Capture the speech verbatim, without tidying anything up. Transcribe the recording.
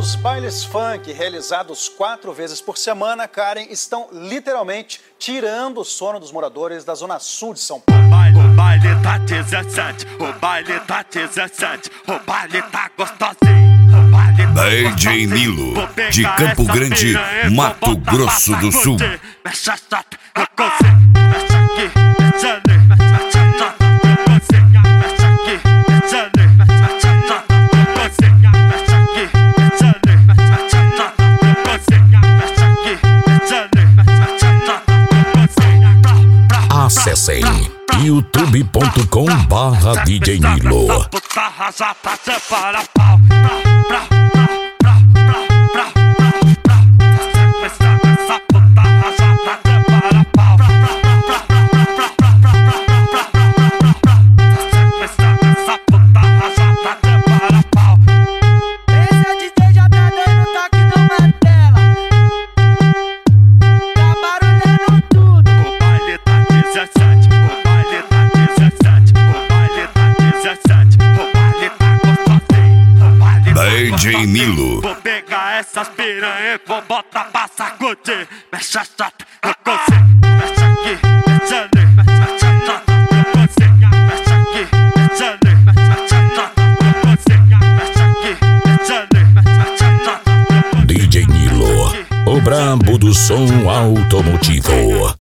Os bailes funk, realizados quatro vezes por semana, Karen, estão literalmente tirando o sono dos moradores da Zona Sul de São Paulo. O baile, o baile tá dezessete, o baile tá dezessete, o baile tá gostosinho, o baile tá D J Nilo, de Campo Grande, Mato Grosso do Sul. Mexe a chata, eu consigo, mexe aqui, mexe ali, mexe a chata, eu consigo, mexe aqui, mexe ali, mexe a chata, eu consigo, mexe aqui, mexe ali, mexe a chata, eu consigo, mexe aqui, mexe ali, mexe a chata, eu consigo. Acessem youtube ponto com barra D J Nilo. Puta raja pra separar pau. Pra, pra, pra, pra, pra, pra, pra. Essa puta raja pra separar pau. Pra, pra, pra, pra, pra, pra, pra, pra. Essa puta raja pra separar pau. Esse é o D J J dois no toque do Mandela. Tá barulhando tudo. O baile tá dezessete, o baile tá dezessete, o baile tá dezessete, o baile tá gostosinho, o baile tá D J Nilo. Vou pegar essas piranha e vou botar pra sacudir. Mexe a chata, eu consigo. Mexe aqui, mexe ali, mexe a chata, eu consigo. Mexe aqui, mexe ali, mexe a chata, eu consigo. Mexe aqui, mexe ali, mexe a chata, eu consigo. D J Nilo, o brabo do som automotivo.